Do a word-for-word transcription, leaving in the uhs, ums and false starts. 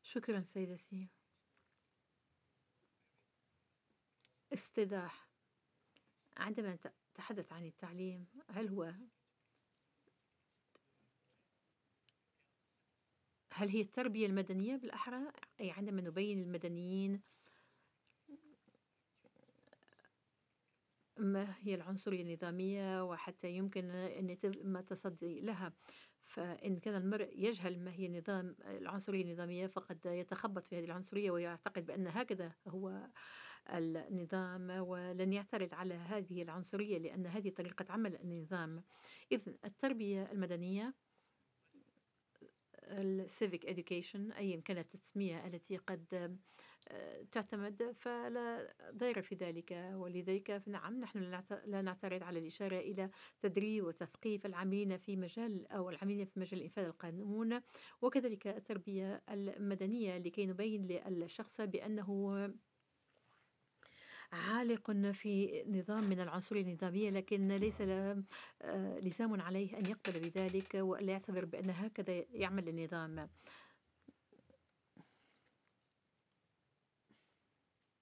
شكرا سيدتي. استيضاح. عندما نتحدث عن التعليم، هل هو هل هي التربية المدنية بالأحرى؟ أي عندما نبين المدنيين ما هي العنصرية النظامية وحتى يمكن أن يتم التصدي لها. فإن كان المرء يجهل ما هي نظام العنصرية النظامية فقد يتخبط في هذه العنصرية ويعتقد بأن هكذا هو النظام، ولن يعترض على هذه العنصرية لأن هذه طريقة عمل النظام. إذن التربية المدنية الcivic education أيا كانت التسمية التي قد تعتمد فلا ضير في ذلك، ولذلك نعم نحن لا نعترض على الإشارة إلى تدريب وتثقيف العاملين في مجال أو العاملين في مجال إنفاذ القانون، وكذلك التربية المدنية لكي نبين للشخص بأنه عالق في نظام من العنصرية النظامية، لكن ليس له لزام عليه أن يقبل بذلك وألا يعتبر بأن هكذا يعمل النظام.